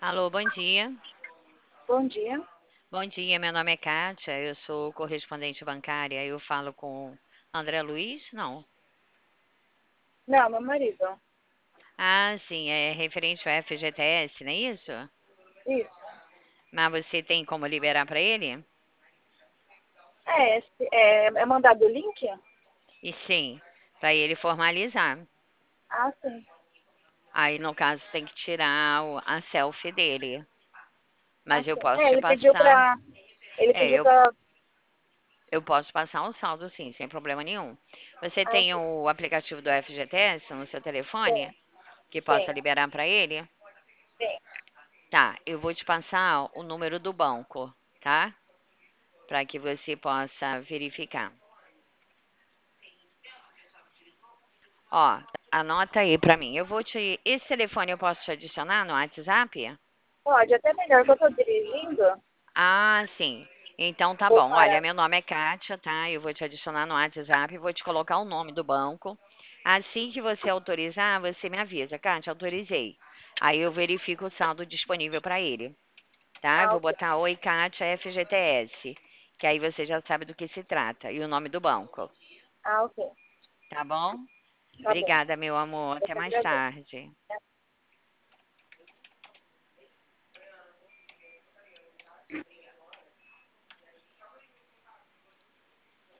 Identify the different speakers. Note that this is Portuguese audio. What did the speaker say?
Speaker 1: Alô, bom dia.
Speaker 2: Bom dia.
Speaker 1: Bom dia, meu nome é Kátia, eu sou correspondente bancária. Eu falo com André Luiz? Não.
Speaker 2: Não, meu marido.
Speaker 1: Ah, sim, é referente ao FGTS, não é isso?
Speaker 2: Isso.
Speaker 1: Mas você tem como liberar para ele?
Speaker 2: É mandado o link?
Speaker 1: E sim, para ele formalizar.
Speaker 2: Ah, sim.
Speaker 1: Aí, no caso, tem que tirar a selfie dele.
Speaker 2: Ah,
Speaker 1: Mas eu
Speaker 2: sim.
Speaker 1: posso te
Speaker 2: Ele pediu
Speaker 1: passar.
Speaker 2: pra. Ele
Speaker 1: É,
Speaker 2: pediu
Speaker 1: eu,
Speaker 2: pra.
Speaker 1: eu posso passar um saldo, sim, sem problema nenhum. Você
Speaker 2: Ah,
Speaker 1: tem
Speaker 2: sim.
Speaker 1: o aplicativo do FGTS no seu telefone
Speaker 2: Sim,
Speaker 1: que possa
Speaker 2: sim,
Speaker 1: liberar para ele?
Speaker 2: sim.
Speaker 1: Tá, eu vou te passar o número do banco, tá? Para que você possa verificar. Ó, anota aí para mim. Esse telefone eu posso te adicionar no WhatsApp?
Speaker 2: Pode, até melhor que eu tô dirigindo.
Speaker 1: Ah, sim. Então tá
Speaker 2: Vou
Speaker 1: bom. Olha,
Speaker 2: parar.
Speaker 1: meu nome é Kátia, tá? Eu vou te adicionar no WhatsApp e vou te colocar o nome do banco. Assim que você autorizar, você me avisa. Kátia, autorizei. Aí eu verifico o saldo disponível para ele, tá? Eu
Speaker 2: Ah,
Speaker 1: vou
Speaker 2: ok.
Speaker 1: botar Oi, Kátia FGTS, que aí você já sabe do que se trata e o nome do banco,
Speaker 2: Ah, ok.
Speaker 1: tá bom?
Speaker 2: Tá bom.
Speaker 1: Obrigada, meu amor.
Speaker 2: Eu
Speaker 1: Até
Speaker 2: que
Speaker 1: mais
Speaker 2: agradeço.
Speaker 1: tarde.